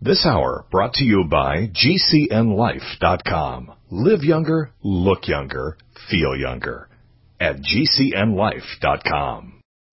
This hour brought to you by GCNLife.com. Live younger, look younger, feel younger at GCNLife.com.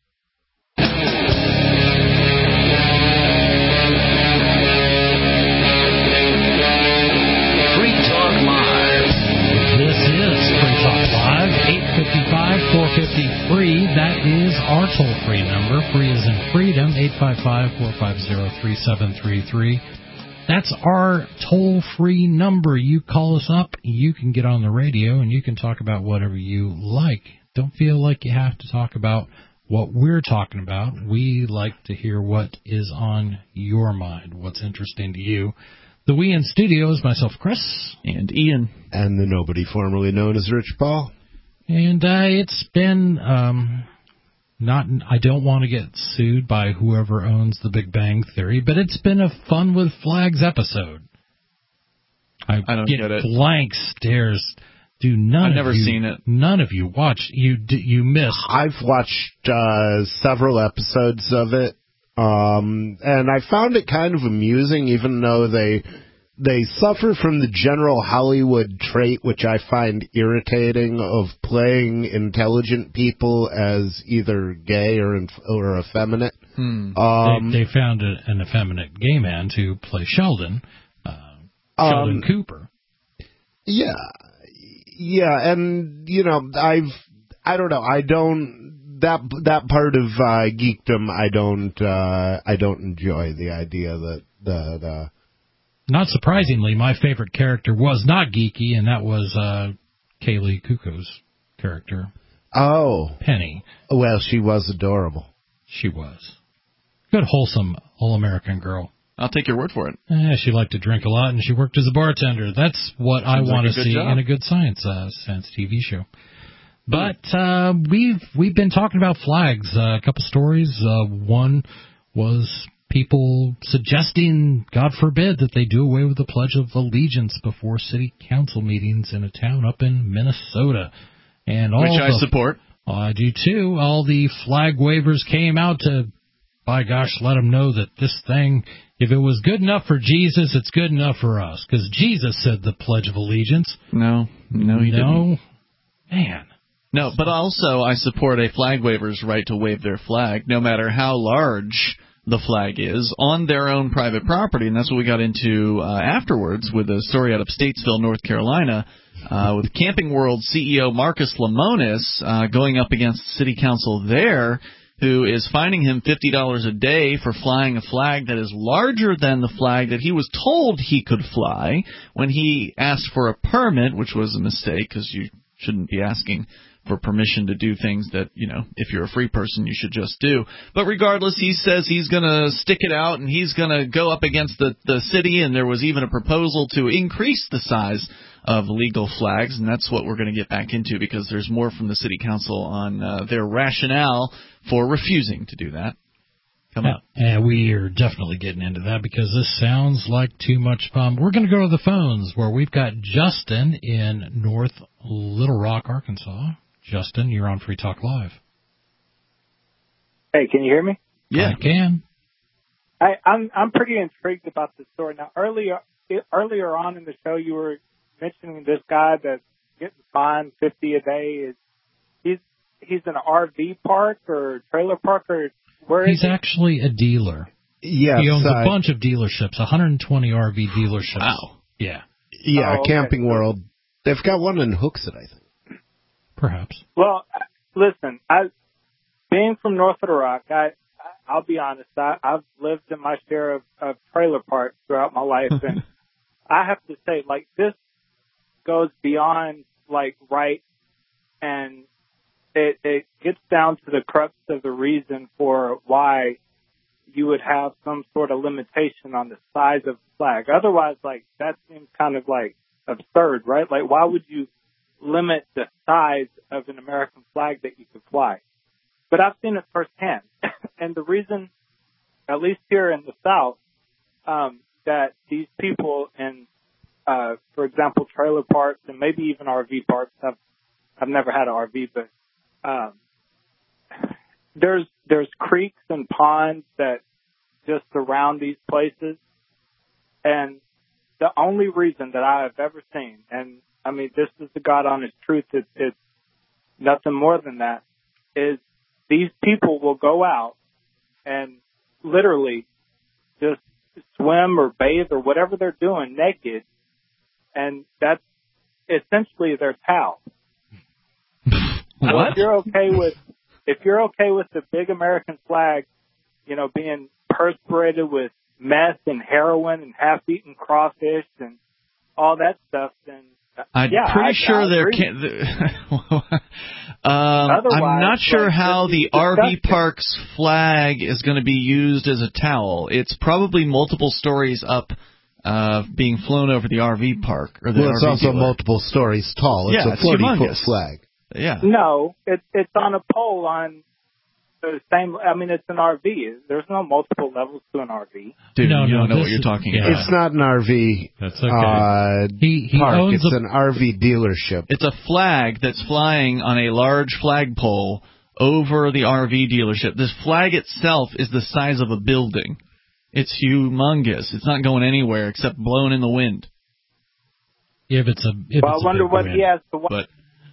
Free Talk Live. This is Free Talk Live, 855-450-FREE. That is our toll-free number. Free is in freedom, 855-450-3733. That's our toll-free number. You call us up, you can get on the radio, and you can talk about whatever you like. Don't feel like you have to talk about what we're talking about. We like to hear what is on your mind, what's interesting to you. The we in studio is myself, Chris. And Ian. And the nobody formerly known as Rich Paul. And it's been... I don't want to get sued by whoever owns The Big Bang Theory, but it's been a Fun with Flags episode. I don't get it. Blank stares. I've never seen it. None of you watch. You missed. I've watched several episodes of it, and I found it kind of amusing, even though they suffer from the general Hollywood trait, which I find irritating, of playing intelligent people as either gay or effeminate. They found an effeminate gay man to play Sheldon Cooper. Yeah, and I don't know. That part of geekdom, I don't enjoy the idea that. Not surprisingly, my favorite character was not geeky, and that was Kaylee Kuko's character. Oh. Penny. Well, she was adorable. She was. Good, wholesome, all-American girl. I'll take your word for it. She liked to drink a lot, and she worked as a bartender. That's what I want to see in a good science TV show. But we've been talking about flags. A couple stories. One was... people suggesting, God forbid, that they do away with the Pledge of Allegiance before city council meetings in a town up in Minnesota. Which I support. I do too. All the flag wavers came out to, by gosh, let them know that this thing, if it was good enough for Jesus, it's good enough for us. Because Jesus said the Pledge of Allegiance. No, he didn't. Man. No, but also I support a flag waver's right to wave their flag, no matter how large the flag is, on their own private property, and that's what we got into afterwards with a story out of Statesville, North Carolina, with Camping World CEO Marcus Lemonis going up against city council there, who is fining him $50 a day for flying a flag that is larger than the flag that he was told he could fly when he asked for a permit, which was a mistake, because you shouldn't be asking for permission to do things that, if you're a free person, you should just do. But regardless, he says he's going to stick it out, and he's going to go up against the city, and there was even a proposal to increase the size of legal flags, and that's what we're going to get back into, because there's more from the city council on their rationale for refusing to do that. Come on. And we are definitely getting into that, because this sounds like too much fun. We're going to go to the phones, where we've got Justin in North Little Rock, Arkansas. Justin, you're on Free Talk Live. Hey, can you hear me? Yeah, I can. I'm pretty intrigued about this story. Now, earlier on in the show, you were mentioning this guy that's getting fined $50 a day. He's in an RV park or trailer park, or where is he? He's actually a dealer. Yes, he owns a bunch of dealerships, 120 RV dealerships. Wow. Yeah. Yeah, Camping World. They've got one in Hooksett, I think. Perhaps. Well, listen, being from North Little Rock, I'll be honest, I've lived in my share of trailer parks throughout my life, and I have to say, this goes beyond, right, and it gets down to the crux of the reason for why you would have some sort of limitation on the size of the flag. Otherwise, that seems kind of, absurd, right? Why would you limit the size of an American flag that you could fly? But I've seen it firsthand. And the reason, at least here in the South, that these people in, for example, trailer parks and maybe even RV parks, I've never had an RV, but there's creeks and ponds that just surround these places. And the only reason that I have ever seen, and I mean, this is the God honest truth, it's nothing more than that, is these people will go out and literally just swim or bathe or whatever they're doing naked, and that's essentially their towel. What? If you're okay with the big American flag, you know, being perspirated with meth and heroin and half-eaten crawfish and all that stuff, then I'm pretty sure there can't. I'm not sure how the RV park's flag is going to be used as a towel. It's probably multiple stories up, being flown over the RV park. Or the well, it's RV also dealer. multiple stories tall. It's a 40-foot flag. Yeah. No, it's on a pole on the same. I mean, it's an RV. There's no multiple levels to an RV. Dude, you don't know what you're talking about. It's not an RV. That's okay. He park. owns it's an RV dealership. It's a flag that's flying on a large flagpole over the RV dealership. This flag itself is the size of a building. It's humongous. It's not going anywhere except blown in the wind. I wonder what he has to. But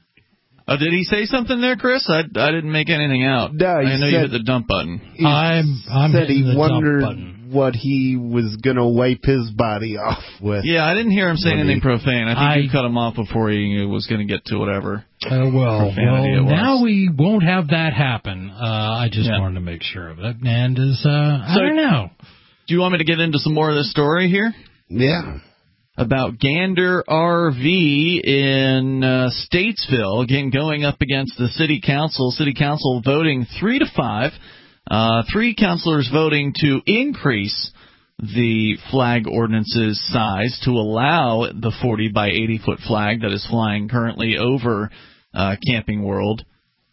did he say something there, Chris? I didn't make anything out. No, I know you hit the dump button. I'm said he the wondered dump button. what he was going to wipe his body off with. Yeah, I didn't hear him say anything profane. I think you cut him off before he was going to get to whatever. Well, now we won't have that happen. I just wanted to make sure of it. And I don't know. Do you want me to get into some more of this story here? Yeah. About Gander RV in Statesville, again going up against the city council. City council voting 3-5. 3 councilors voting to increase the flag ordinance's size to allow the 40 by 80 foot flag that is flying currently over Camping World,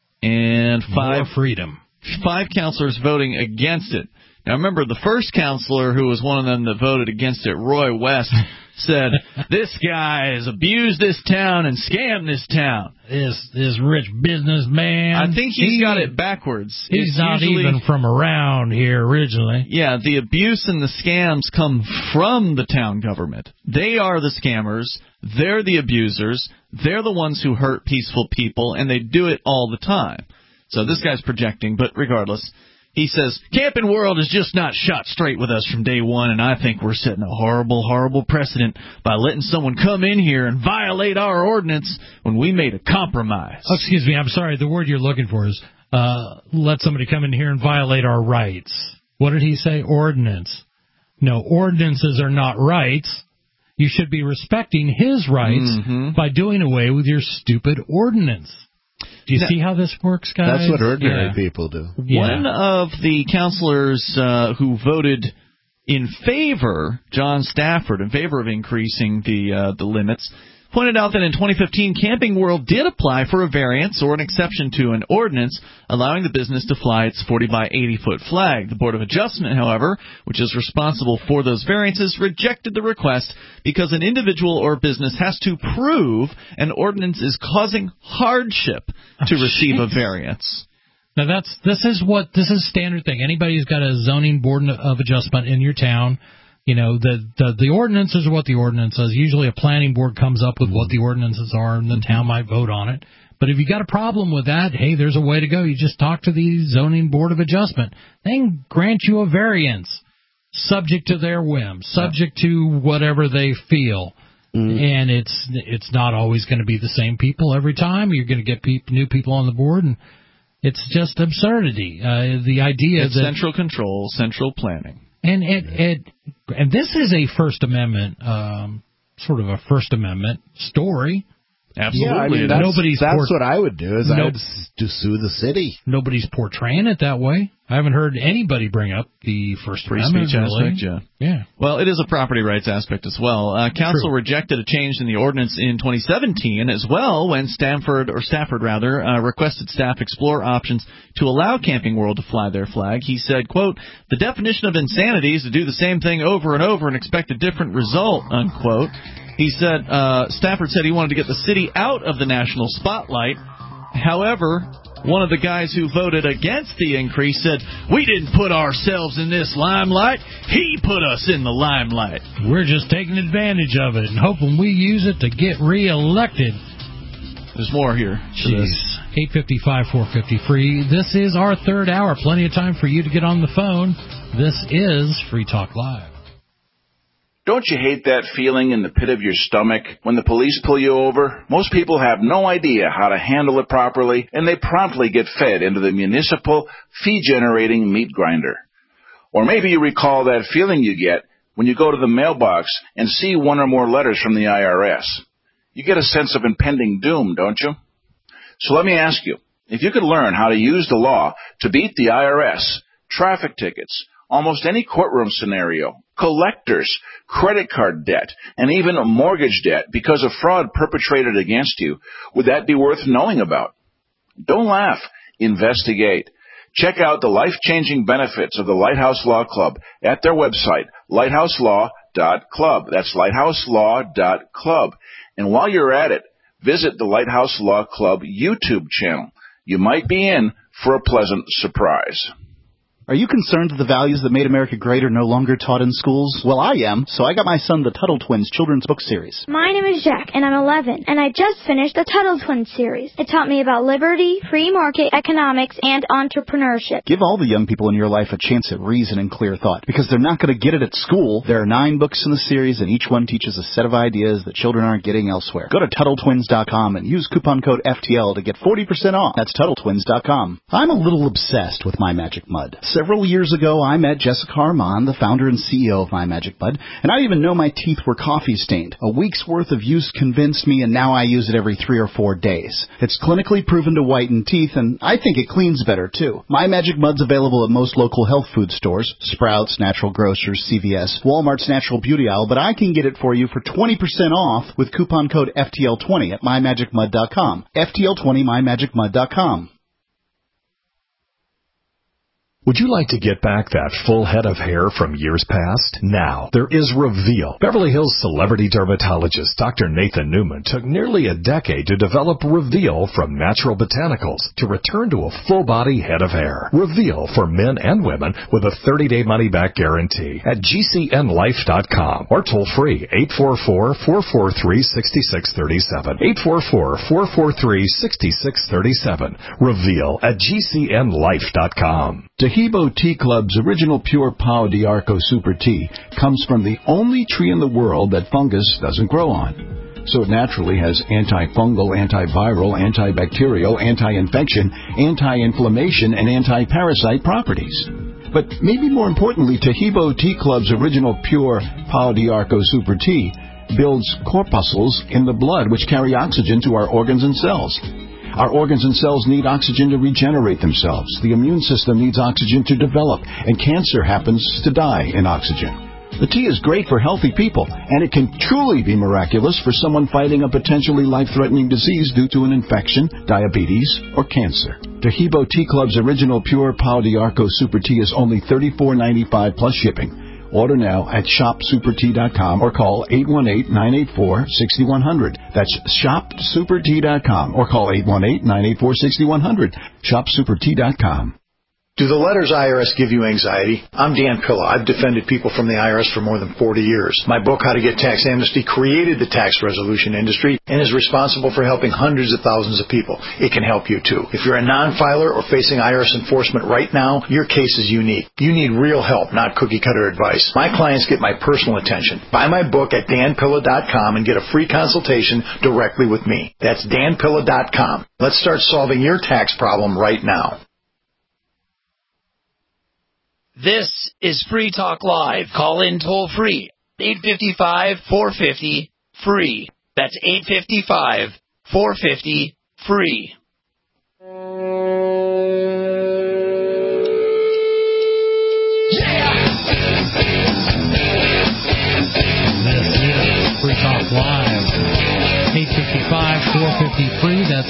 and more freedom. 5 councilors voting against it. Now remember, the first councilor, who was one of them that voted against it, Roy West, said, this guy has abused this town and scammed this town. This rich businessman. I think he's got it backwards. He's not even from around here originally. Yeah, the abuse and the scams come from the town government. They are the scammers. They're the abusers. They're the ones who hurt peaceful people, and they do it all the time. So this guy's projecting, but regardless, he says, Camping World has just not shot straight with us from day one, and I think we're setting a horrible, horrible precedent by letting someone come in here and violate our ordinance when we made a compromise. Oh, excuse me, I'm sorry. The word you're looking for is let somebody come in here and violate our rights. What did he say? Ordinance. No, ordinances are not rights. You should be respecting his rights by doing away with your stupid ordinance. Do you see how this works, guys? That's what ordinary people do. One of the counselors who voted in favor, John Stafford, in favor of increasing the limits, pointed out that in 2015, Camping World did apply for a variance or an exception to an ordinance allowing the business to fly its 40 by 80 foot flag. The Board of Adjustment, however, which is responsible for those variances, rejected the request because an individual or business has to prove an ordinance is causing hardship to receive a variance. Now this is standard thing. Anybody who's got a zoning board of adjustment in your town, you know, the ordinances are what the ordinance is. Usually a planning board comes up with what the ordinances are, and the town might vote on it. But if you got a problem with that, hey, there's a way to go. You just talk to the zoning board of adjustment. They can grant you a variance, subject to their whim, subject to whatever they feel. And it's not always going to be the same people every time. You're going to get new people on the board, and it's just absurdity. The idea it's that central control, central planning. And this is a First Amendment, sort of a First Amendment story. Absolutely. Yeah, I mean, that's what I would do, is I would sue the city. Nobody's portraying it that way. I haven't heard anybody bring up the First Amendment. Free speech aspect, yeah. Well, it is a property rights aspect as well. Council rejected a change in the ordinance in 2017 as well when Stafford requested staff explore options to allow Camping World to fly their flag. He said, quote, the definition of insanity is to do the same thing over and over and expect a different result, unquote. He said, Stafford said he wanted to get the city out of the national spotlight. However, One of the guys who voted against the increase said, "We didn't put ourselves in this limelight. He put us in the limelight. We're just taking advantage of it and hoping we use it to get reelected." There's more here. Jeez. 855-450-FREE. This is our third hour. Plenty of time for you to get on the phone. This is Free Talk Live. Don't you hate that feeling in the pit of your stomach when the police pull you over? Most people have no idea how to handle it properly, and they promptly get fed into the municipal fee-generating meat grinder. Or maybe you recall that feeling you get when you go to the mailbox and see one or more letters from the IRS. You get a sense of impending doom, don't you? So let me ask you, if you could learn how to use the law to beat the IRS, traffic tickets, almost any courtroom scenario, collectors, credit card debt, and even a mortgage debt because of fraud perpetrated against you, would that be worth knowing about? Don't laugh. Investigate. Check out the life-changing benefits of the Lighthouse Law Club at their website, lighthouselaw.club. That's lighthouselaw.club. And while you're at it, visit the Lighthouse Law Club YouTube channel. You might be in for a pleasant surprise. Are you concerned that the values that made America great are no longer taught in schools? Well, I am, so I got my son the Tuttle Twins children's book series. My name is Jack, and I'm 11, and I just finished the Tuttle Twins series. It taught me about liberty, free market economics, and entrepreneurship. Give all the young people in your life a chance at reason and clear thought, because they're not going to get it at school. There are 9 books in the series, and each one teaches a set of ideas that children aren't getting elsewhere. Go to TuttleTwins.com and use coupon code FTL to get 40% off. That's TuttleTwins.com. I'm a little obsessed with My Magic Mud. Several years ago, I met Jessica Armand, the founder and CEO of My Magic Mud, and I didn't even know my teeth were coffee stained. A week's worth of use convinced me, and now I use it every 3 or 4 days. It's clinically proven to whiten teeth, and I think it cleans better, too. My Magic Mud's available at most local health food stores, Sprouts, Natural Grocers, CVS, Walmart's Natural Beauty Aisle, but I can get it for you for 20% off with coupon code FTL20 at MyMagicMud.com. FTL20, MyMagicMud.com. Would you like to get back that full head of hair from years past? Now, there is Reveal. Beverly Hills celebrity dermatologist Dr. Nathan Newman took nearly a decade to develop Reveal from natural botanicals to return to a full-body head of hair. Reveal for men and women with a 30-day money-back guarantee at GCNlife.com or toll free 844-443-6637. 844-443-6637. Reveal at GCNlife.com. Tahibo Tea Club's original pure Pau d'Arco Super Tea comes from the only tree in the world that fungus doesn't grow on. So it naturally has antifungal, antiviral, antibacterial, anti-infection, anti-inflammation, and anti-parasite properties. But maybe more importantly, Tahibo Tea Club's original pure Pau d'Arco Super Tea builds corpuscles in the blood which carry oxygen to our organs and cells. Our organs and cells need oxygen to regenerate themselves. The immune system needs oxygen to develop, and cancer happens to die in oxygen. The tea is great for healthy people, and it can truly be miraculous for someone fighting a potentially life-threatening disease due to an infection, diabetes, or cancer. Tahibo Tea Club's original pure Pau d'Arco Super Tea is only $34.95 plus shipping. Order now at shopsupertea.com or call 818-984-6100. That's shopsupertea.com or call 818-984-6100. Shopsupertea.com. Do the letters IRS give you anxiety? I'm Dan Pilla. I've defended people from the IRS for more than 40 years. My book, How to Get Tax Amnesty, created the tax resolution industry and is responsible for helping hundreds of thousands of people. It can help you, too. If you're a non-filer or facing IRS enforcement right now, your case is unique. You need real help, not cookie-cutter advice. My clients get my personal attention. Buy my book at danpilla.com and get a free consultation directly with me. That's danpilla.com. Let's start solving your tax problem right now. This is Free Talk Live. Call in toll free. 855-450-FREE. That's 855-450-FREE. Yeah! This is Free Talk Live. 855-450-FREE. That's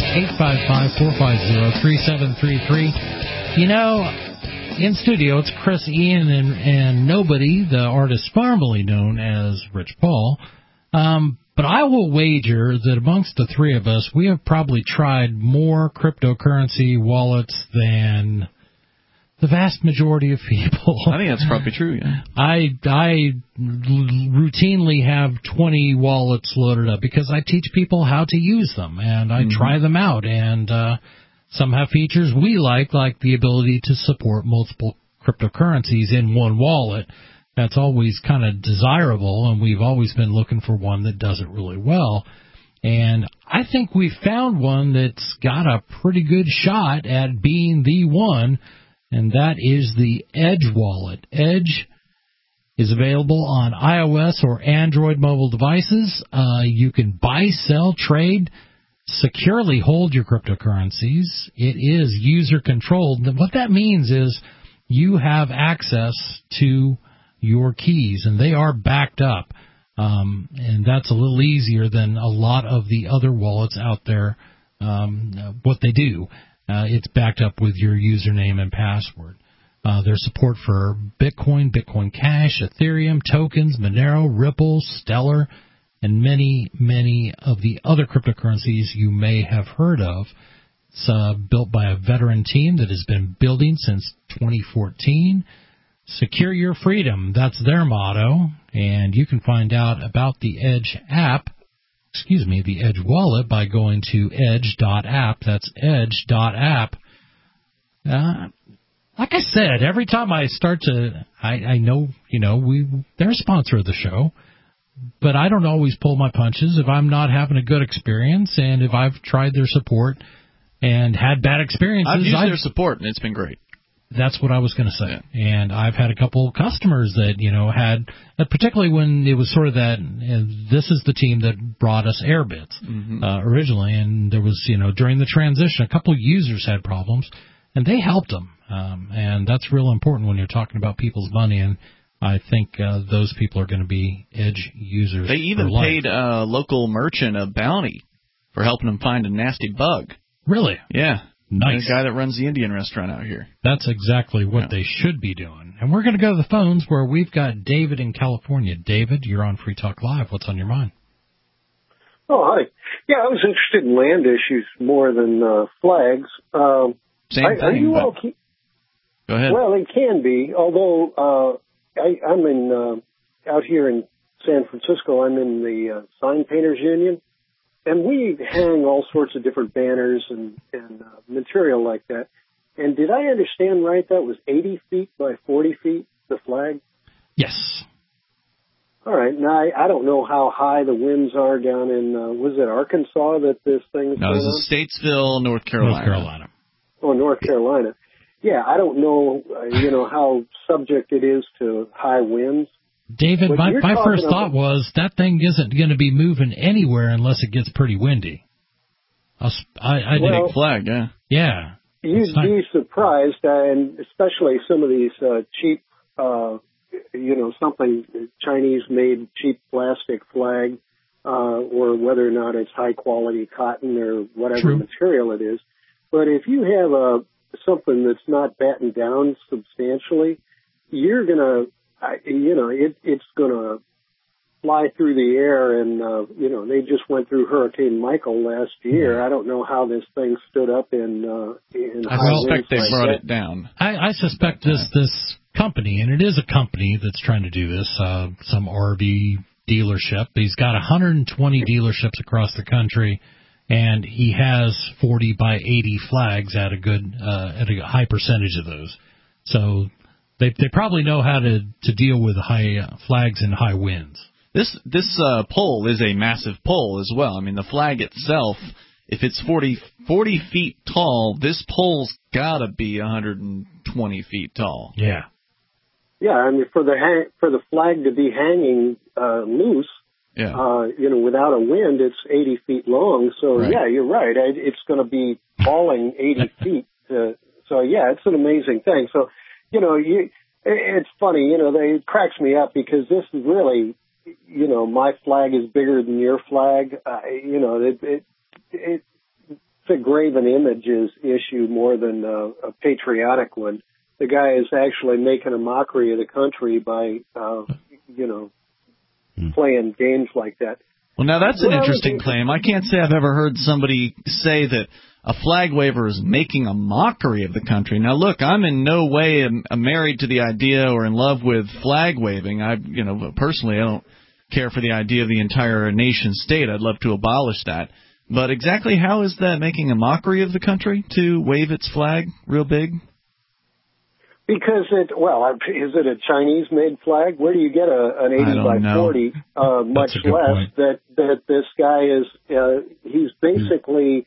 855-450-3733. You know, in studio, it's Chris, Ian, and Nobody, the artist formerly known as Rich Paul. But I will wager that amongst the three of us, we have probably tried more cryptocurrency wallets than the vast majority of people. I think that's probably true, yeah. I routinely have 20 wallets loaded up because I teach people how to use them, and I try them out. And some have features we like the ability to support multiple cryptocurrencies in one wallet. That's always kind of desirable, and we've always been looking for one that does it really well. And I think we found one that's got a pretty good shot at being the one, and that is the Edge wallet. Edge is available on iOS or Android mobile devices. You can buy, sell, trade, securely hold your cryptocurrencies. It is user-controlled. What that means is you have access to your keys, and they are backed up, and that's a little easier than a lot of the other wallets out there. What they do, it's backed up with your username and password. There's support for Bitcoin, Bitcoin Cash, Ethereum, tokens, Monero, Ripple, Stellar, and many, many of the other cryptocurrencies you may have heard of. It's built by a veteran team that has been building since 2014. Secure your freedom, that's their motto, and you can find out about the Edge the Edge wallet by going to edge.app. That's edge.app. Like I said, every time I start to, I know, they're a sponsor of the show, but I don't always pull my punches if I'm not having a good experience, and if I've tried their support and had bad experiences. I've used their support, and it's been great. That's what I was going to say. Yeah. And I've had a couple customers that, had, particularly when it was sort of that, this is the team that brought us Airbits originally, and there was, during the transition, a couple users had problems, and they helped them. And that's real important when you're talking about people's money, and I think those people are going to be Edge users. They even paid a local merchant a bounty for helping them find a nasty bug. Really? Yeah. Nice. The guy that runs the Indian restaurant out here. That's exactly what they should be doing. And we're going to go to the phones where we've got David in California. David, you're on Free Talk Live. What's on your mind? Oh, hi. Yeah, I was interested in land issues more than flags. Same thing. Go ahead. Well, it can be, although I'm in out here in San Francisco. I'm in the Sign Painters Union. And we hang all sorts of different banners and material like that. And did I understand right that was 80 feet by 40 feet, the flag? Yes. All right. Now, I don't know how high the winds are down in, was it Arkansas that this thing is No, this is Statesville, North Carolina. Oh, North Carolina. Yeah, I don't know, how subject it is to high winds. David, my first thought was that thing isn't going to be moving anywhere unless it gets pretty windy. Big flag, yeah. Yeah. You'd be surprised, and especially some of these cheap, something Chinese-made cheap plastic flag, or whether or not it's high-quality cotton or whatever material it is. But if you have something that's not battened down substantially, you're going to it's going to fly through the air, and, they just went through Hurricane Michael last year. I don't know how this thing stood up in I suspect they brought it down. I suspect this company, and it is a company that's trying to do this, some RV dealership. He's got 120 dealerships across the country, and he has 40 by 80 flags at a high percentage of those. So They probably know how to deal with high flags and high winds. This pole is a massive pole as well. I mean, the flag itself, if it's 40 feet tall, this pole's got to be 120 feet tall. Yeah. Yeah, I mean, for the flag to be hanging loose, without a wind, it's 80 feet long. So, yeah, you're right. It's going to be falling 80 feet. So, yeah, it's an amazing thing. So, it's funny, it cracks me up because this is really, my flag is bigger than your flag. It's a graven images issue more than a patriotic one. The guy is actually making a mockery of the country by, playing games like that. Well, now that's an interesting claim. I can't say I've ever heard somebody say that a flag waver is making a mockery of the country. Now, look, I'm in no way married to the idea or in love with flag waving. Personally, I don't care for the idea of the entire nation state. I'd love to abolish that. But exactly how is that making a mockery of the country to wave its flag real big? Because is it a Chinese-made flag? Where do you get an 80 by 40? Much less that this guy is. He's basically.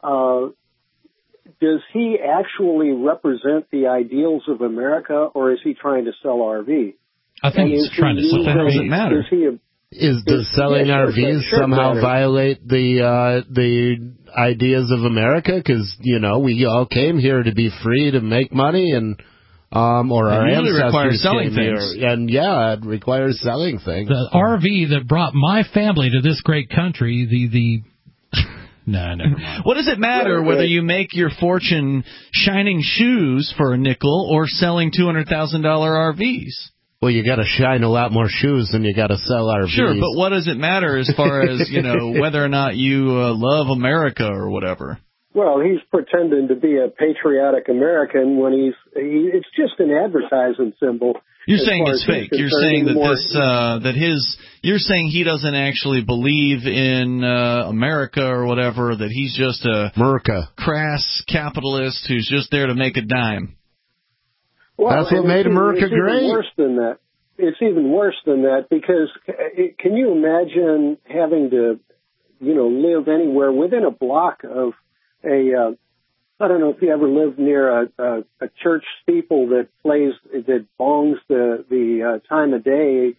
Does he actually represent the ideals of America, or is he trying to sell RVs? I think he's trying to sell. What does it matter? Does selling RVs somehow violate the ideas of America? Because we all came here to be free to make money and. Or our ancestors came here, and it requires selling things. The RV that brought my family to this great country, No, never mind. What does it matter whether you make your fortune shining shoes for a nickel or selling $200,000 RVs? Well, you got to shine a lot more shoes than you got to sell RVs. Sure, but what does it matter as far as whether or not you love America or whatever? Well, he's pretending to be a patriotic American when it's just an advertising symbol. You're saying it's fake. You're saying you're saying he doesn't actually believe in America or whatever, that he's just a crass capitalist who's just there to make a dime. Well, that's what made America great. Even worse than that. It's even worse than that, because can you imagine having to, live anywhere within a block of I don't know if you ever lived near a church steeple that bongs the time of day,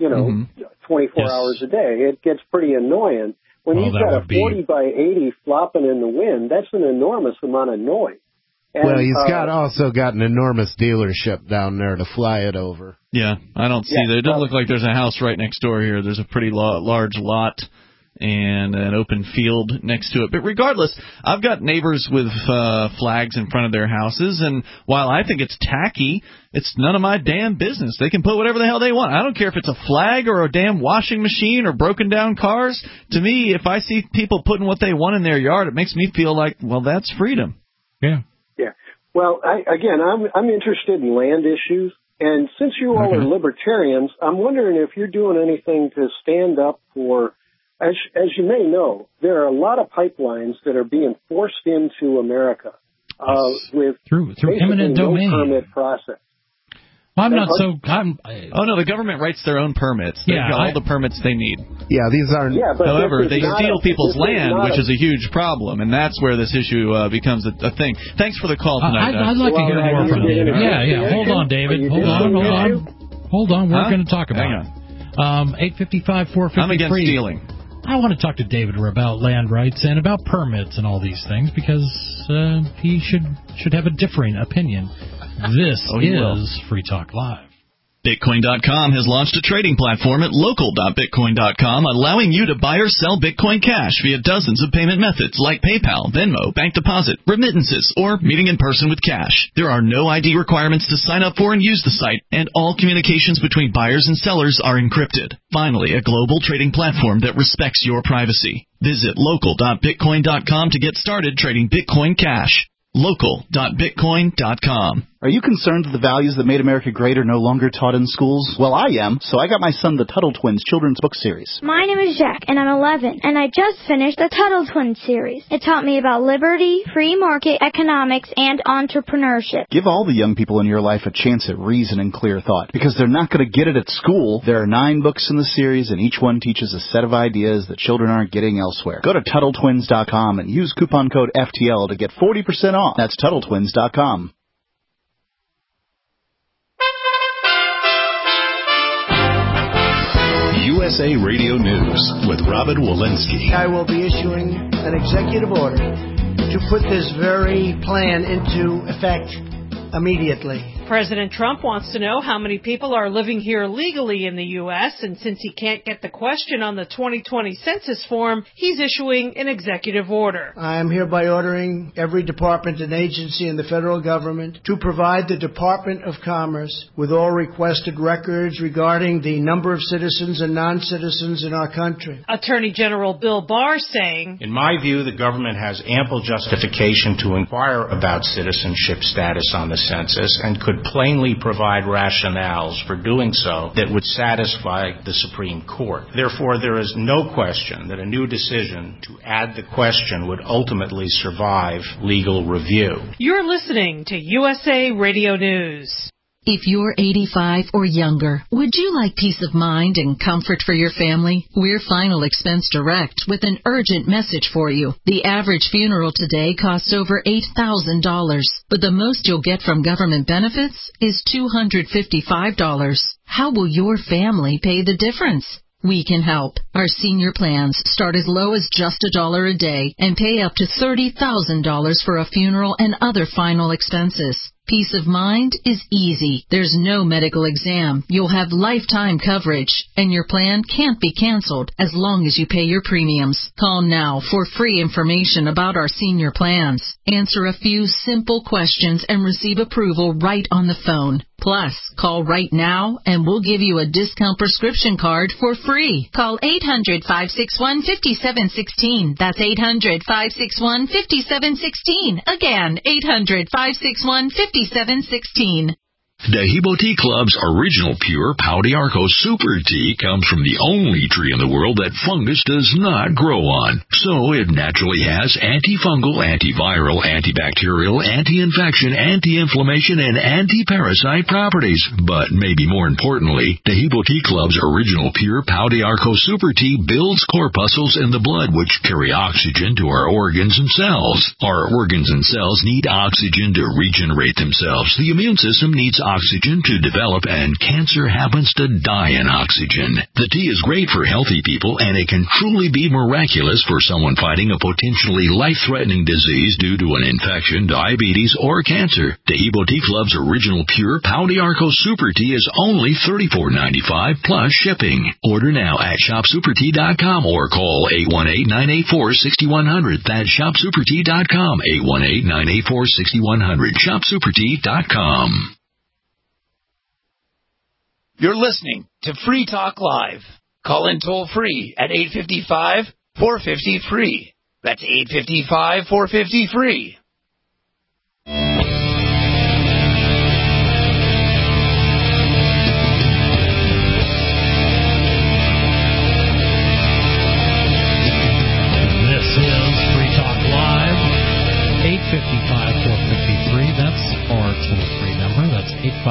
24 hours a day. It gets pretty annoying. When you've got a 40 by 80 flopping in the wind, that's an enormous amount of noise. And, he's also got an enormous dealership down there to fly it over. Yeah, I don't see that. It doesn't look like there's a house right next door here. There's a pretty large lot and an open field next to it. But regardless, I've got neighbors with flags in front of their houses, and while I think it's tacky, it's none of my damn business. They can put whatever the hell they want. I don't care if it's a flag or a damn washing machine or broken down cars. To me, if I see people putting what they want in their yard, it makes me feel like, well, that's freedom. Yeah. Yeah. Well, I'm interested in land issues, and since you all are libertarians, I'm wondering if you're doing anything to stand up for. As you may know, there are a lot of pipelines that are being forced into America with through eminent domain permit process. Well, I'm not so. Oh no, the government writes their own permits. They've got all the permits they need. Yeah, these aren't. Yeah, but however, they steal people's land, which is a huge problem, and that's where this issue becomes a thing. Thanks for the call tonight. I'd like to hear more from David. Yeah. Hold on, David. Hold on. We're going to talk about it. 855-453. I'm against stealing. I want to talk to David about land rights and about permits and all these things, because he should have a differing opinion. This is Free Talk Live. Bitcoin.com has launched a trading platform at local.bitcoin.com, allowing you to buy or sell Bitcoin Cash via dozens of payment methods like PayPal, Venmo, bank deposit, remittances, or meeting in person with cash. There are no ID requirements to sign up for and use the site, and all communications between buyers and sellers are encrypted. Finally, a global trading platform that respects your privacy. Visit local.bitcoin.com to get started trading Bitcoin Cash. Local.bitcoin.com. Are you concerned that the values that made America great are no longer taught in schools? Well, I am, so I got my son the Tuttle Twins children's book series. My name is Jack, and I'm 11, and I just finished the Tuttle Twins series. It taught me about liberty, free market economics, and entrepreneurship. Give all the young people in your life a chance at reason and clear thought, because they're not going to get it at school. There are 9 books in the series, and each one teaches a set of ideas that children aren't getting elsewhere. Go to TuttleTwins.com and use coupon code FTL to get 40% off. That's TuttleTwins.com. USA Radio News with Robin Walensky. I will be issuing an executive order to put this very plan into effect immediately. President Trump wants to know how many people are living here legally in the U.S., and since he can't get the question on the 2020 census form, he's issuing an executive order. I am hereby ordering every department and agency in the federal government to provide the Department of Commerce with all requested records regarding the number of citizens and non-citizens in our country. Attorney General Bill Barr saying, in my view, the government has ample justification to inquire about citizenship status on the census and could plainly provide rationales for doing so that would satisfy the Supreme Court. Therefore, there is no question that a new decision to add the question would ultimately survive legal review. You're listening to USA Radio News. If you're 85 or younger, would you like peace of mind and comfort for your family? We're Final Expense Direct with an urgent message for you. The average funeral today costs over $8,000, but the most you'll get from government benefits is $255. How will your family pay the difference? We can help. Our senior plans start as low as just $1 a day and pay up to $30,000 for a funeral and other final expenses. Peace of mind is easy. There's no medical exam. You'll have lifetime coverage, and your plan can't be canceled as long as you pay your premiums. Call now for free information about our senior plans. Answer a few simple questions and receive approval right on the phone. Plus, call right now and we'll give you a discount prescription card for free. Call 800-561-5716. That's 800-561-5716. Again, 800-561-5716. Dehibo Tea Club's original pure Pau d'Arco Super Tea comes from the only tree in the world that fungus does not grow on. So it naturally has antifungal, antiviral, antibacterial, anti-infection, anti-inflammation, and anti-parasite properties. But maybe more importantly, Dehibo Tea Club's original pure Pau d'Arco Super Tea builds corpuscles in the blood which carry oxygen to our organs and cells. Our organs and cells need oxygen to regenerate themselves. The immune system needs oxygen to develop, and cancer happens to die in oxygen. The tea is great for healthy people, and it can truly be miraculous for someone fighting a potentially life-threatening disease due to an infection, diabetes, or cancer. Dehibo Tea Club's original pure Pau d'Arco Super Tea is only $34.95 plus shipping. Order now at shopsupertea.com or call 818-984-6100. That's shopsupertea.com, 818-984-6100, shopsupertea.com. You're listening to Free Talk Live. Call in toll-free at 855-450-FREE. That's 855-450-FREE. This is Free Talk Live, 855-450-FREE. That's our toll-free number. That's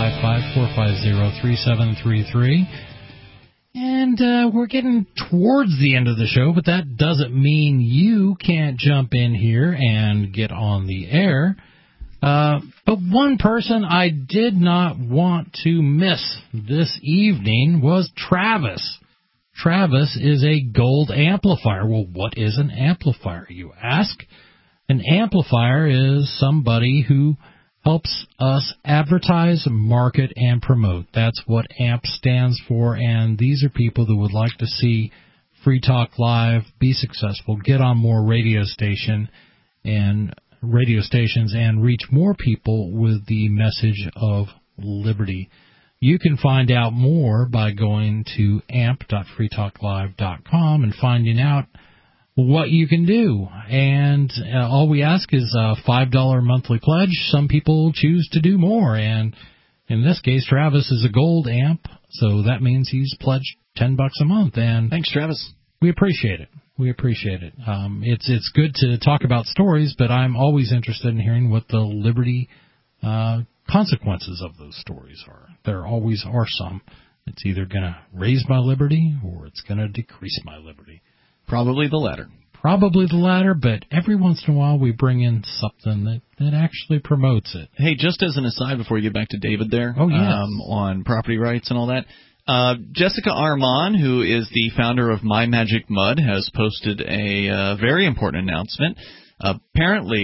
855-450-3733. And we're getting towards the end of the show, but that doesn't mean you can't jump in here and get on the air. But one person I did not want to miss this evening was Travis. Travis is a gold amplifier. Well, what is an amplifier, you ask? An amplifier is somebody who helps us advertise, market, and promote. That's what AMP stands for, and these are people that would like to see Free Talk Live be successful, get on more radio stations and reach more people with the message of liberty. You can find out more by going to amp.freetalklive.com and finding out what you can do. And all we ask is a $5 monthly pledge. Some people choose to do more, and in this case, Travis is a gold amp, so that means he's pledged $10 a month. And thanks, Travis. We appreciate it. We appreciate it. It's good to talk about stories, but I'm always interested in hearing what the liberty consequences of those stories are. There always are some. It's either going to raise my liberty or it's going to decrease my liberty. Probably the latter. Probably the latter, but every once in a while we bring in something that actually promotes it. Hey, just as an aside before you get back to David there, on property rights and all that, Jessica Armand, who is the founder of My Magic Mud, has posted a very important announcement. Apparently,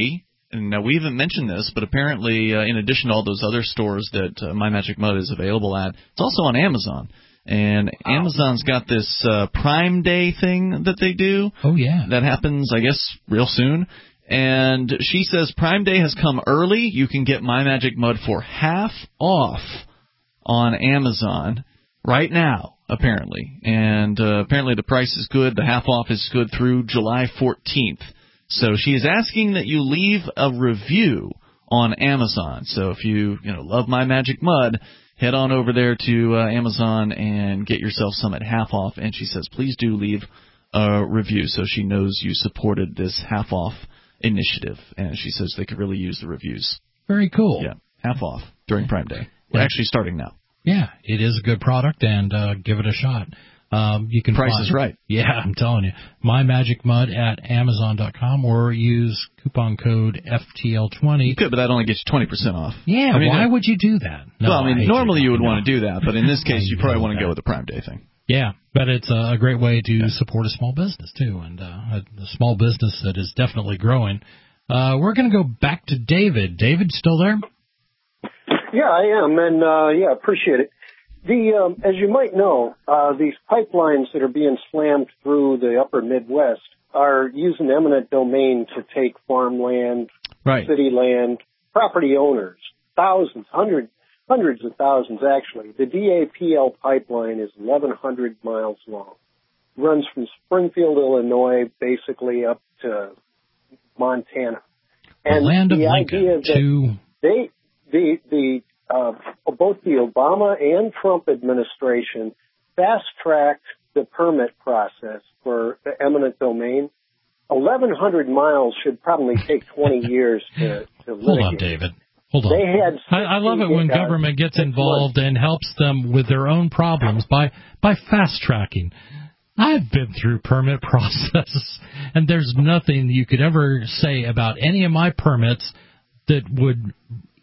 And now we haven't mentioned this, but apparently, in addition to all those other stores that My Magic Mud is available at, it's also on Amazon. And Amazon's got this Prime Day thing that they do. Oh, yeah. That happens, I guess, real soon. And she says Prime Day has come early. You can get My Magic Mud for half off on Amazon right now, apparently. And apparently the price is good. The half off is good through July 14th. So she is asking that you leave a review on Amazon. So if you love My Magic Mud, head on over there to Amazon and get yourself some at half off. And she says, please do leave a review so she knows you supported this half off initiative. And she says they could really use the reviews. Very cool. Yeah, half off during Prime Day. We're actually starting now. Yeah, it is a good product, and give it a shot. You can Price is right. Yeah, I'm telling you. My Magic Mud at Amazon.com, or use coupon code FTL20. You could, but that only gets you 20% off. Yeah, why would you do that? No, well, normally you would want to do that, but in this case you probably want to go with the Prime Day thing. Yeah, but it's a great way to support a small business, too, and a small business that is definitely growing. We're going to go back to David. David, still there? Yeah, I am, and appreciate it. As you might know, these pipelines that are being slammed through the upper Midwest are using eminent domain to take farmland, city land, property owners, thousands, hundreds of thousands actually. The DAPL pipeline is 1,100 miles long. It runs from Springfield, Illinois, basically up to Montana. And land of the Lincoln idea that both the Obama and Trump administration fast-tracked the permit process for the eminent domain. 1,100 miles should probably take 20 years to litigate. Hold on, David. Hold on. I love it when government gets involved and helps them with their own problems by fast-tracking. I've been through permit process, and there's nothing you could ever say about any of my permits that would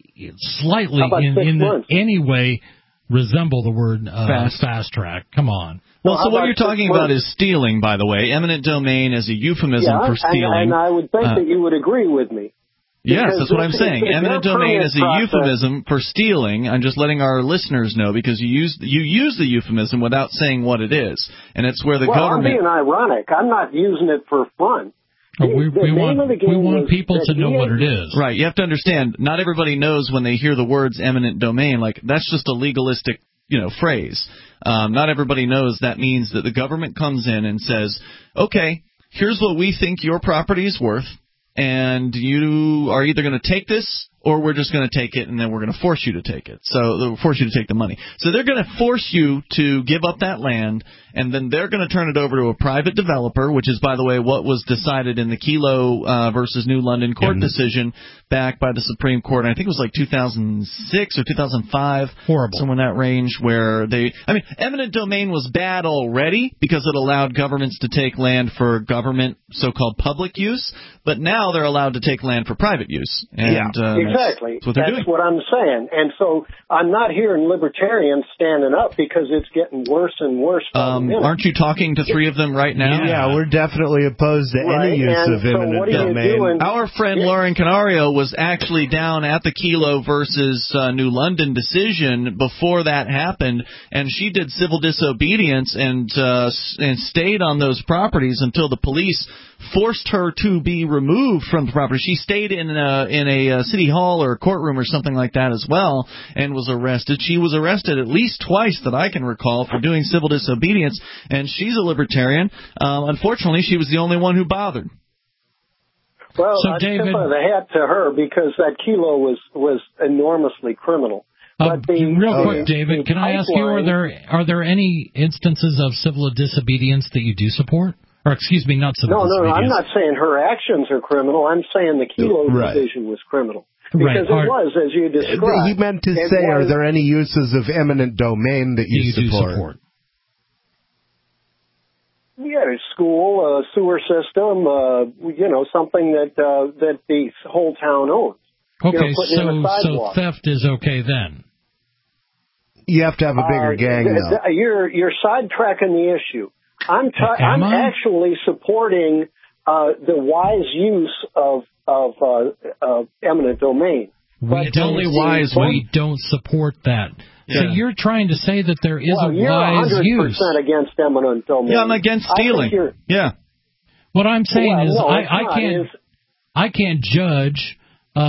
slightly in any way resemble the word fast track. Come on. Well, so what you're talking about is stealing, by the way. Eminent domain is a euphemism for stealing. And I would think that you would agree with me. Yes, that's what I'm saying. Eminent domain is a euphemism for stealing. I'm just letting our listeners know because you use the euphemism without saying what it is, and it's where the government. I'm being ironic. I'm not using it for fun. We want people to know what it is. Right. You have to understand, not everybody knows when they hear the words eminent domain, like that's just a legalistic, phrase. Not everybody knows that means that the government comes in and says, okay, here's what we think your property is worth, and you are either going to take this or we're just going to take it, and then we're going to force you to take it. So they'll force you to take the money. So they're going to force you to give up that land, and then they're going to turn it over to a private developer, which is, by the way, what was decided in the Kelo versus New London court decision back by the Supreme Court. I think it was like 2006 or 2005. Horrible. Somewhere in that range where eminent domain was bad already because it allowed governments to take land for government so-called public use, but now they're allowed to take land for private use. And, exactly. That's what I'm saying. And so I'm not hearing libertarians standing up because it's getting worse and worse. Aren't you talking to three of them right now? Yeah, we're definitely opposed to any use of eminent domain. Our friend Lauren Canario was actually down at the Kelo versus New London decision before that happened, and she did civil disobedience and stayed on those properties until the police forced her to be removed from the property. She stayed in a city hall or a courtroom or something like that as well and was arrested. She was arrested at least twice that I can recall for doing civil disobedience, and she's a libertarian. Unfortunately, she was the only one who bothered. Well, I tip of the hat to her because that Kelo was enormously criminal. Real quick, David, can I ask you, are there any instances of civil disobedience that you do support? Or excuse me, not civil disobedience. No, I'm not saying her actions are criminal. I'm saying the Kelo decision was criminal. Because it was, as you described. He meant to say, are there any uses of eminent domain that you support? Yeah, school, sewer system, something that the whole town owns. Okay, so theft is okay then? You have to have a bigger gang now. You're sidetracking the issue. I'm actually supporting the wise use of eminent domain. It's only wise we don't support that. Yeah. So you're trying to say that there is a wise use. You're 100% against eminent domain. Yeah, I'm against stealing. Yeah. What I'm saying is I can't judge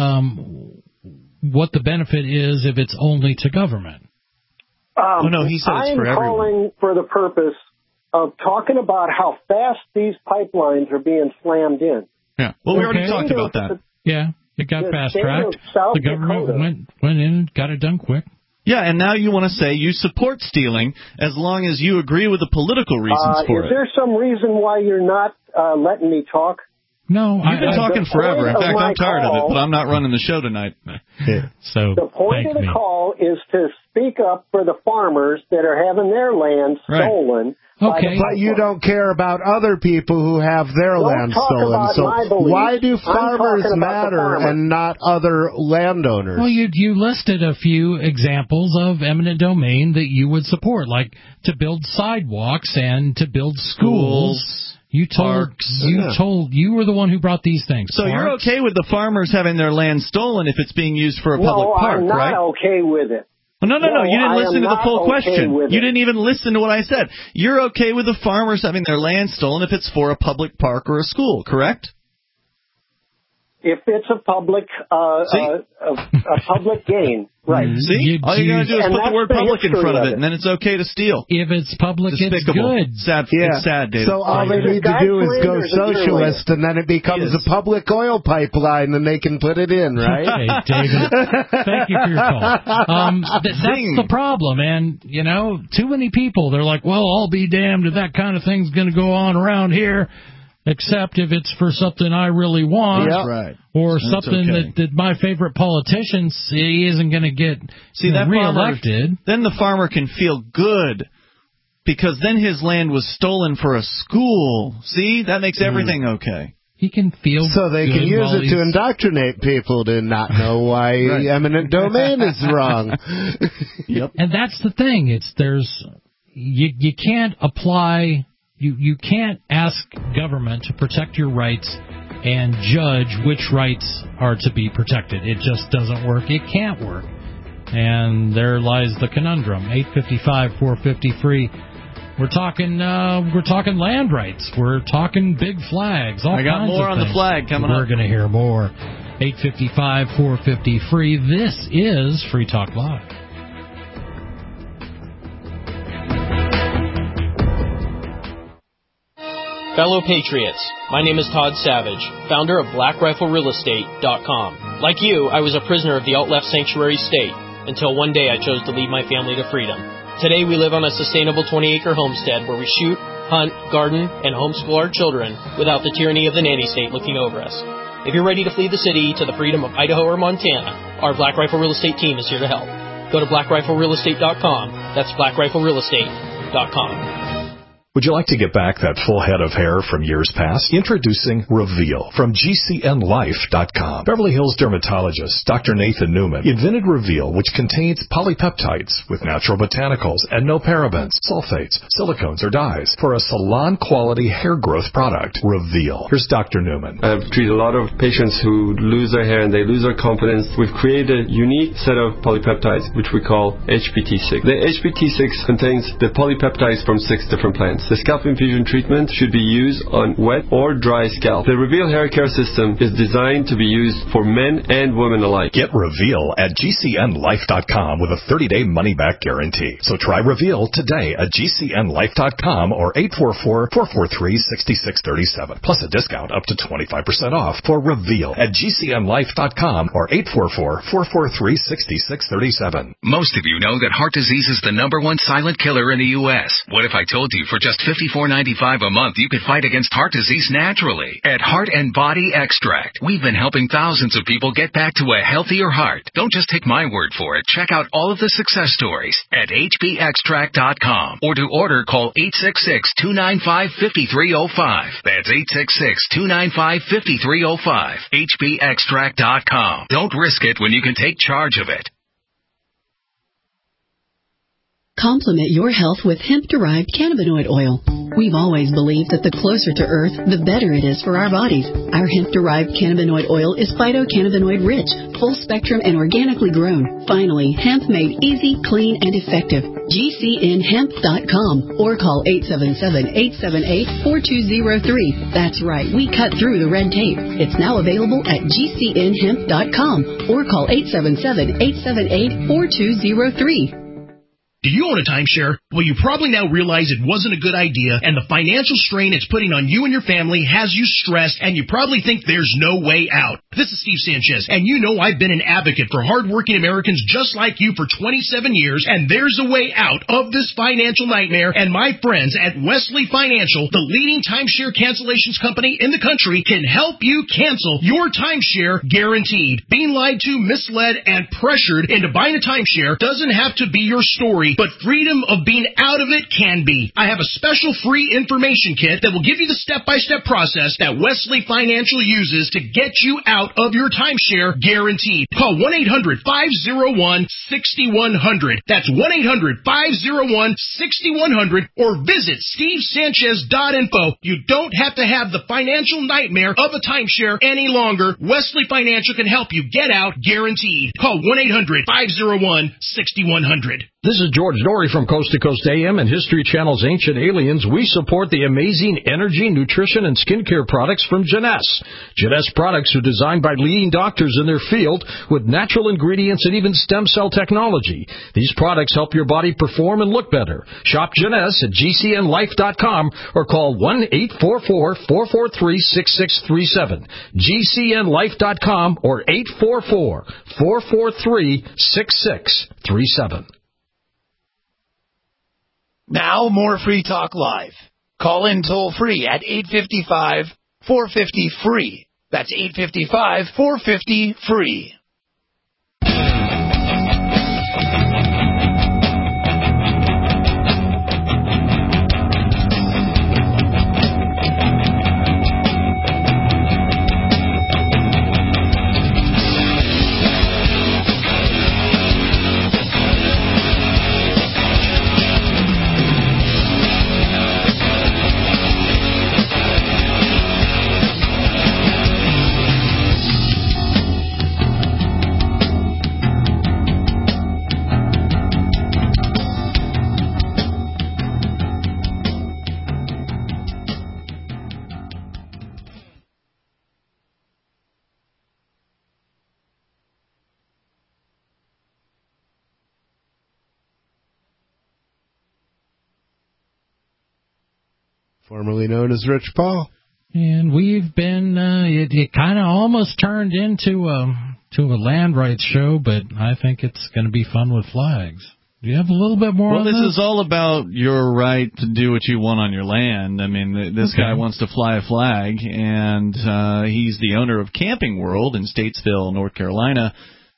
what the benefit is if it's only to government. No, he said it's for everyone. I'm calling for the purpose of talking about how fast these pipelines are being slammed in. Yeah. Well, we already talked about that. Yeah, it got fast-tracked. The government went in and got it done quick. Yeah, and now you want to say you support stealing as long as you agree with the political reasons for it. Is there some reason why you're not letting me talk? No, you've been talking forever. In fact, I'm tired of it, but I'm not running the show tonight. So the point of the call is to speak up for the farmers that are having their land stolen. Okay, but you don't care about other people who have their land stolen. So why do farmers matter and not other landowners? Well, you listed a few examples of eminent domain that you would support, like to build sidewalks and to build schools. You were the one who brought these things. So you're okay with the farmers having their land stolen if it's being used for a public park, right? No, I'm not okay with it. No, you didn't listen to the full question. You didn't even listen to what I said. You're okay with the farmers having their land stolen if it's for a public park or a school, correct? If it's a public public gain, right? See, all you got to do is put the word public in front of it, and then it's okay to steal. If it's public, Despicable. It's good. It's sad, David. So all they need to do is go socialist, and then it becomes a public oil pipeline, and they can put it in, right? Hey, David, thank you for your call. That's the problem, and too many people. They're like, well, I'll be damned if that kind of thing's going to go on around here. Except if it's for something I really want, right. or something that my favorite politician isn't going to get reelected. Then the farmer can feel good because then his land was stolen for a school. See, that makes everything okay. He can feel so they can use it to indoctrinate people to not know why eminent domain is wrong. Yep, and that's the thing. You can't apply. You can't ask government to protect your rights and judge which rights are to be protected. It just doesn't work. It can't work. And there lies the conundrum. 855-450-FREE. We're talking land rights. We're talking big flags. I got more on the flag coming up. We're going to hear more. 855-450-FREE. This is Free Talk Live. Fellow Patriots, my name is Todd Savage, founder of BlackRifleRealEstate.com. Like you, I was a prisoner of the alt-left sanctuary state, until one day I chose to lead my family to freedom. Today we live on a sustainable 20-acre homestead where we shoot, hunt, garden, and homeschool our children without the tyranny of the nanny state looking over us. If you're ready to flee the city to the freedom of Idaho or Montana, our Black Rifle Real Estate team is here to help. Go to BlackRifleRealEstate.com. That's BlackRifleRealEstate.com. Would you like to get back that full head of hair from years past? Introducing Reveal from GCNLife.com. Beverly Hills dermatologist Dr. Nathan Newman invented Reveal, which contains polypeptides with natural botanicals and no parabens, sulfates, silicones, or dyes for a salon-quality hair growth product. Reveal. Here's Dr. Newman. I've treated a lot of patients who lose their hair and they lose their confidence. We've created a unique set of polypeptides, which we call HPT6. The HPT6 contains the polypeptides from 6 different plants. The scalp infusion treatment should be used on wet or dry scalp. The Reveal hair care system is designed to be used for men and women alike. Get Reveal at GCNLife.com with a 30-day money-back guarantee. So try Reveal today at GCNLife.com or 844-443-6637. Plus a discount up to 25% off for Reveal at GCNLife.com or 844-443-6637. Most of you know that heart disease is the #1 silent killer in the U.S. What if I told you for just $54.95 a month, you could fight against heart disease naturally at Heart and Body Extract. We've been helping thousands of people get back to a healthier heart. Don't just take my word for it. Check out all of the success stories at hbextract.com or to order, call 866-295-5305. That's 866-295-5305. hbextract.com. Don't risk it when you can take charge of it. Complement your health with hemp-derived cannabinoid oil. We've always believed that the closer to Earth, the better it is for our bodies. Our hemp-derived cannabinoid oil is phytocannabinoid rich, full spectrum, and organically grown. Finally, hemp made easy, clean, and effective. GCNhemp.com or call 877-878-4203. That's right, we cut through the red tape. It's now available at GCNhemp.com or call 877-878-4203. Do you own a timeshare? Well, you probably now realize it wasn't a good idea, and the financial strain it's putting on you and your family has you stressed, and you probably think there's no way out. This is Steve Sanchez, and you know I've been an advocate for hardworking Americans just like you for 27 years, and there's a way out of this financial nightmare, and my friends at Wesley Financial, the leading timeshare cancellations company in the country, can help you cancel your timeshare guaranteed. Being lied to, misled, and pressured into buying a timeshare doesn't have to be your story, but freedom of being out of it can be. I have a special free information kit that will give you the step-by-step process that Wesley Financial uses to get you out of your timeshare guaranteed. Call 1-800-501-6100. That's 1-800-501-6100 or visit stevesanchez.info. You don't have to have the financial nightmare of a timeshare any longer. Wesley Financial can help you get out guaranteed. Call 1-800-501-6100. This is George Dory from Coast to Coast AM and History Channel's Ancient Aliens. We support the amazing energy, nutrition, and skincare products from Jeunesse. Jeunesse products are designed by leading doctors in their field with natural ingredients and even stem cell technology. These products help your body perform and look better. Shop Jeunesse at GCNlife.com or call 1-844-443-6637. GCNlife.com or 844-443-6637. Now, more Free Talk Live. Call in toll-free at 855-450-FREE. That's 855-450-FREE. Formerly known as Rich Paul. And we've been, it kind of almost turned into a land rights show, but I think it's going to be fun with flags. Do you have a little bit more on this? Well, this is all about your right to do what you want on your land. I mean, this guy wants to fly a flag, and he's the owner of Camping World in Statesville, North Carolina,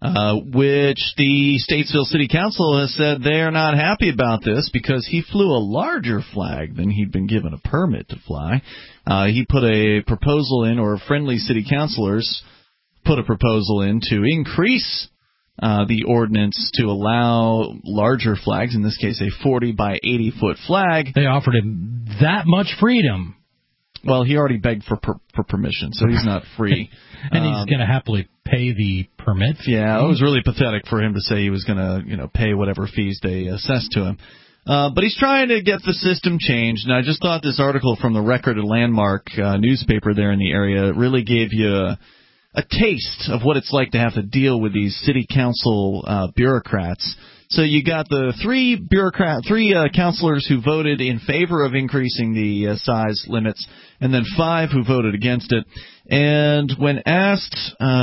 which the Statesville City Council has said they're not happy about this because he flew a larger flag than he'd been given a permit to fly. He put a proposal in, or friendly city councilors put a proposal in to increase the ordinance to allow larger flags, in this case a 40 by 80 foot flag. They offered him that much freedom. Well, he already begged for permission, so he's not free. And he's going to happily pay the permit fee. Yeah, it was really pathetic for him to say he was going to, pay whatever fees they assessed to him. But he's trying to get the system changed, and I just thought this article from the Record and Landmark newspaper there in the area really gave you a taste of what it's like to have to deal with these city council bureaucrats. So you got the three councilors who voted in favor of increasing the size limits, and then 5 who voted against it. And when asked,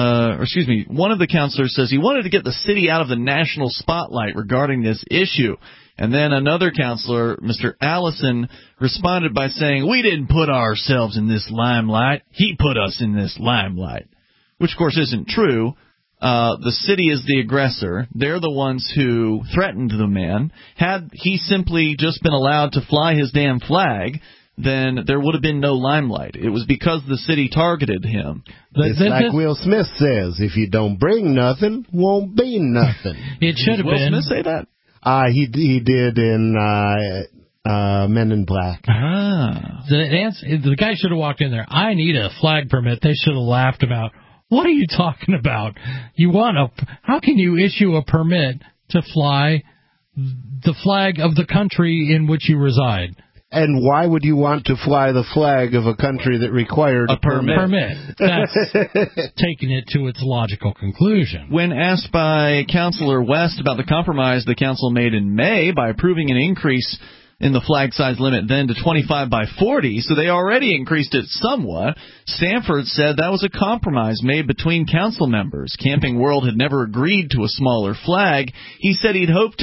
one of the councilors says he wanted to get the city out of the national spotlight regarding this issue. And then another councilor, Mr. Allison, responded by saying, "We didn't put ourselves in this limelight. He put us in this limelight," which, of course, isn't true. The city is the aggressor. They're the ones who threatened the man. Had he simply just been allowed to fly his damn flag, then there would have been no limelight. It was because the city targeted him. It's like Will Smith says, if you don't bring nothing, won't be nothing. It should have been. Will Smith say that? He did in Men in Black. The guy should have walked in there. I need a flag permit. They should have laughed about, what are you talking about? How can you issue a permit to fly the flag of the country in which you reside? And why would you want to fly the flag of a country that required a permit? That's taking it to its logical conclusion. When asked by Councilor West about the compromise the council made in May by approving an increase in the flag size limit then to 25 by 40, so they already increased it somewhat, Stanford said that was a compromise made between council members. Camping World had never agreed to a smaller flag. He said he hoped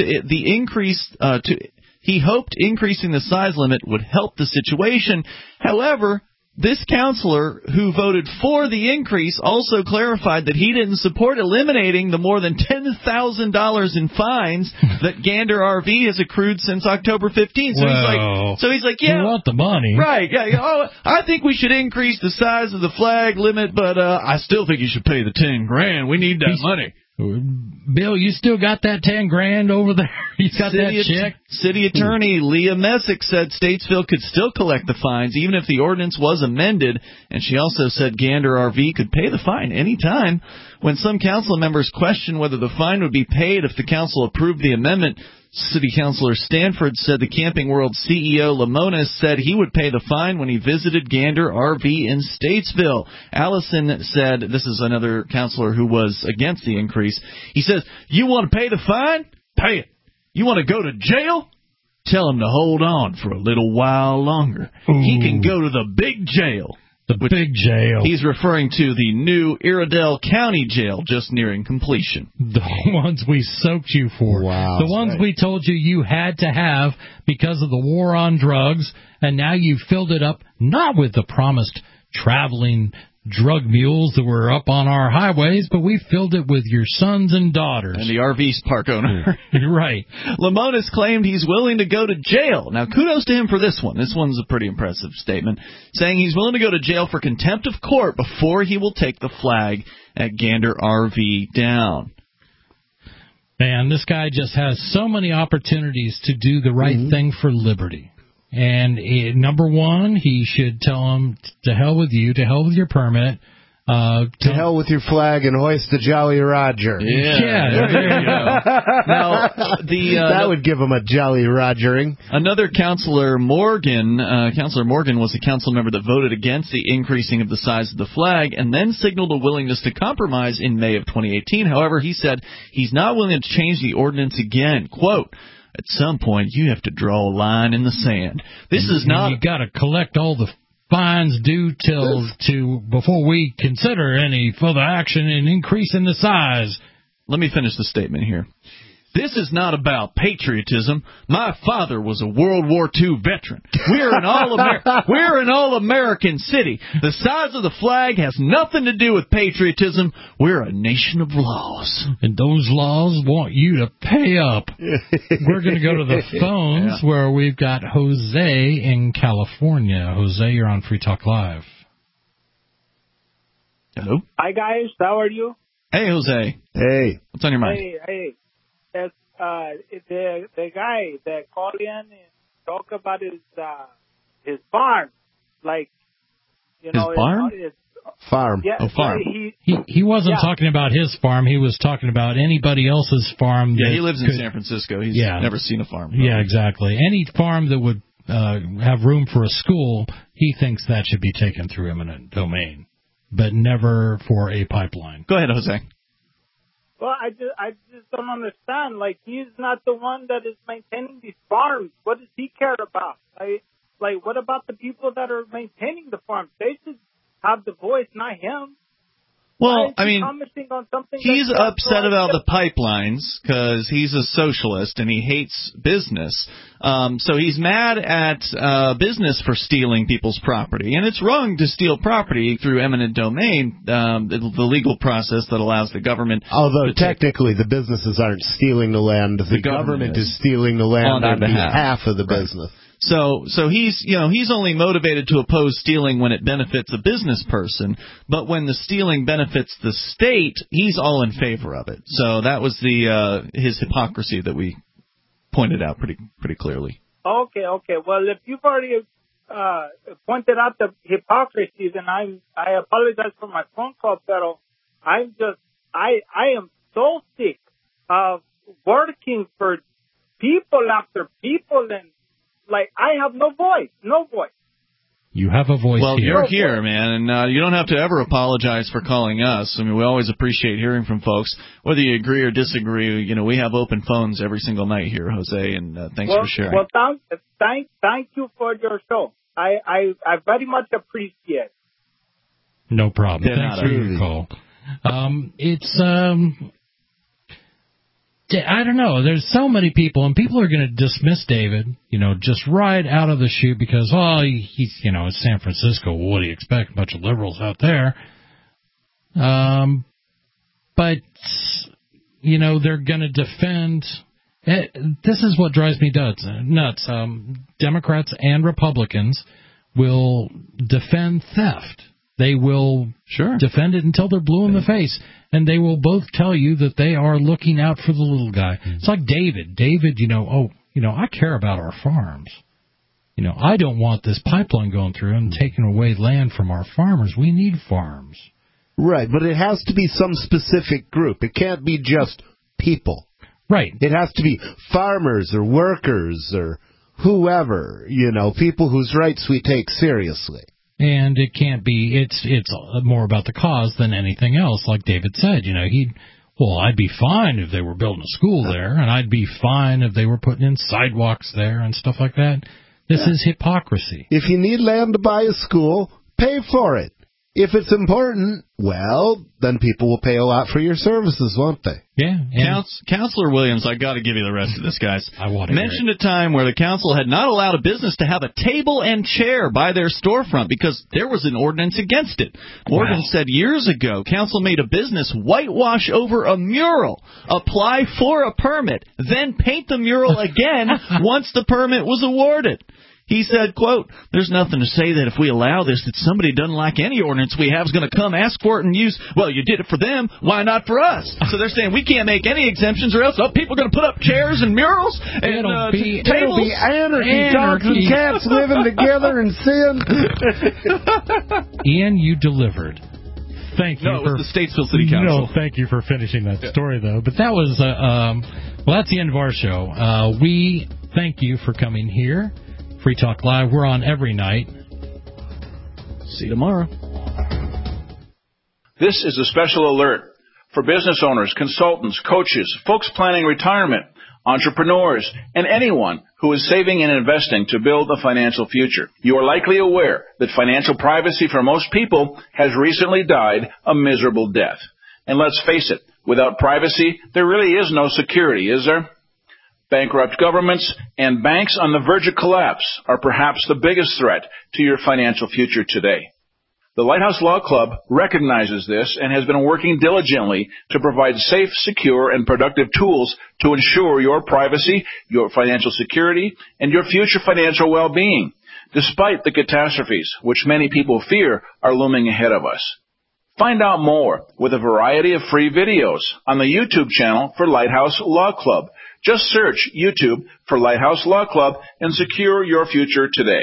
increasing the size limit would help the situation. However, this counselor who voted for the increase also clarified that he didn't support eliminating the more than $10,000 in fines that Gander RV has accrued since October 15th. So he's like, yeah, you want the money, right? Yeah, I think we should increase the size of the flag limit, but I still think you should pay the $10,000. We need that money. Bill, you still got that $10,000 over there? You got that check? City Attorney Leah Messick said Statesville could still collect the fines even if the ordinance was amended, and she also said Gander RV could pay the fine any time. When some council members questioned whether the fine would be paid if the council approved the amendment, City Councilor Stanford said the Camping World CEO Lamonis said he would pay the fine when he visited Gander RV in Statesville. Allison said, this is another councilor who was against the increase, he says, you want to pay the fine? Pay it. You want to go to jail? Tell him to hold on for a little while longer. Ooh. He can go to the big jail. The big jail. He's referring to the new Iredell County Jail just nearing completion. The ones we soaked you for. Wow. The ones we told you had to have because of the war on drugs, and now you've filled it up not with the promised traveling drug mules that were up on our highways, but we filled it with your sons and daughters. And the RV park owner. You're right. Lamonis claimed he's willing to go to jail. Now, kudos to him for this one. This one's a pretty impressive statement, saying he's willing to go to jail for contempt of court before he will take the flag at Gander RV down. Man, this guy just has so many opportunities to do the right thing for liberty. And number one, he should tell him, to hell with you, to hell with your permit. To hell with your flag and hoist the Jolly Roger. Yeah, there you go. Now, that would give him a Jolly Rogering. Another Councilor Morgan was a council member that voted against the increasing of the size of the flag and then signaled a willingness to compromise in May of 2018. However, he said he's not willing to change the ordinance again. Quote, at some point, you have to draw a line in the sand. This is not. You got to collect all the fines due before we consider any further action in increasing the size. Let me finish the statement here. This is not about patriotism. My father was a World War II veteran. We're an all-American city. The size of the flag has nothing to do with patriotism. We're a nation of laws. And those laws want you to pay up. We're going to go to the phones where we've got Jose in California. Jose, you're on Free Talk Live. Hello. Hi, guys. How are you? Hey, Jose. Hey. What's on your mind? Hey. The guy that called in and talked about his farm, like, you know, his farm? Farm. Yeah, oh, farm. He wasn't talking about his farm. He was talking about anybody else's farm. Yeah, he lives in San Francisco. He's never seen a farm. Yeah, exactly. Any farm that would have room for a school, he thinks that should be taken through eminent domain, but never for a pipeline. Go ahead, Jose. Well, I just don't understand. Like, he's not the one that is maintaining these farms. What does he care about? Like, what about the people that are maintaining the farms? They should have the voice, not him. Well, I mean, he's upset about the pipelines because he's a socialist and he hates business. So he's mad at business for stealing people's property. And it's wrong to steal property through eminent domain, the legal process that allows the government. Although technically the businesses aren't stealing the land. The government is stealing the land on behalf of the business. So he's only motivated to oppose stealing when it benefits a business person, but when the stealing benefits the state, he's all in favor of it. So that was his hypocrisy that we pointed out pretty clearly. Okay. Well, if you've already pointed out the hypocrisy, then I apologize for my phone call, pero I am so sick of working for people after people, and like I have no voice. You have a voice well, here. You're here, man, and you don't have to ever apologize for calling us. I mean, we always appreciate hearing from folks. Whether you agree or disagree, we have open phones every single night here, Jose, and thanks for sharing. Well, thank you for your show. I very much appreciate it. No problem. Thanks for your call. I don't know. There's so many people, and people are going to dismiss David, just right out of the chute because, he's, it's San Francisco. What do you expect? A bunch of liberals out there. But, they're going to defend. This is what drives me nuts. Democrats and Republicans will defend theft. They will defend it until they're blue in the face. And they will both tell you that they are looking out for the little guy. It's like David. David, I care about our farms. I don't want this pipeline going through and taking away land from our farmers. We need farms. Right, but it has to be some specific group. It can't be just people. Right. It has to be farmers or workers or whoever, people whose rights we take seriously. And it can't be, it's more about the cause than anything else. Like David said, I'd be fine if they were building a school there, and I'd be fine if they were putting in sidewalks there and stuff like that. This is hypocrisy. If you need land to buy a school, pay for it. If it's important, well, then people will pay a lot for your services, won't they? Yeah. Counselor Williams, I got to give you the rest of this, guys. I want to mentioned a time where the council had not allowed a business to have a table and chair by their storefront because there was an ordinance against it. Ordinance said years ago, council made a business whitewash over a mural, apply for a permit, then paint the mural again once the permit was awarded. He said, quote, "There's nothing to say that if we allow this, that somebody doesn't like any ordinance we have is going to come ask for it and use, well, you did it for them, why not for us?" So they're saying we can't make any exemptions or else people are going to put up chairs and murals and it'll tables. Be anarchy. Dogs and cats living together in sin. Ian, you delivered. Thank you. No, it was the Statesville City Council. No, thank you for finishing that story, though. But that was, that's the end of our show. We thank you for coming here. Free Talk Live. We're on every night. See you tomorrow. This is a special alert for business owners, consultants, coaches, folks planning retirement, entrepreneurs, and anyone who is saving and investing to build a financial future. You are likely aware that financial privacy for most people has recently died a miserable death. And let's face it, without privacy, there really is no security, is there? Bankrupt governments and banks on the verge of collapse are perhaps the biggest threat to your financial future today. The Lighthouse Law Club recognizes this and has been working diligently to provide safe, secure, and productive tools to ensure your privacy, your financial security, and your future financial well-being, despite the catastrophes which many people fear are looming ahead of us. Find out more with a variety of free videos on the YouTube channel for Lighthouse Law Club. Just search YouTube for Lighthouse Law Club and secure your future today.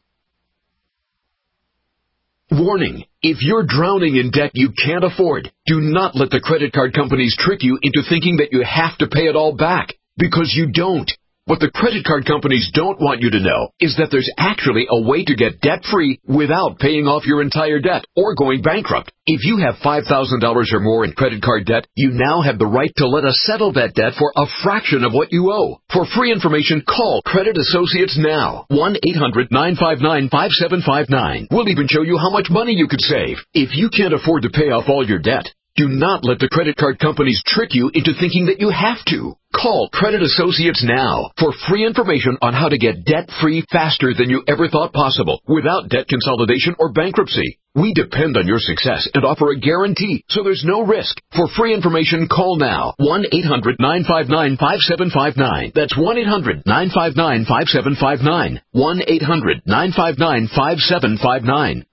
Warning. If you're drowning in debt you can't afford, do not let the credit card companies trick you into thinking that you have to pay it all back, because you don't. What the credit card companies don't want you to know is that there's actually a way to get debt-free without paying off your entire debt or going bankrupt. If you have $5,000 or more in credit card debt, you now have the right to let us settle that debt for a fraction of what you owe. For free information, call Credit Associates now. 1-800-959-5759. We'll even show you how much money you could save. If you can't afford to pay off all your debt, do not let the credit card companies trick you into thinking that you have to. Call Credit Associates now for free information on how to get debt-free faster than you ever thought possible without debt consolidation or bankruptcy. We depend on your success and offer a guarantee, so there's no risk. For free information, call now. 1-800-959-5759. That's 1-800-959-5759. 1-800-959-5759.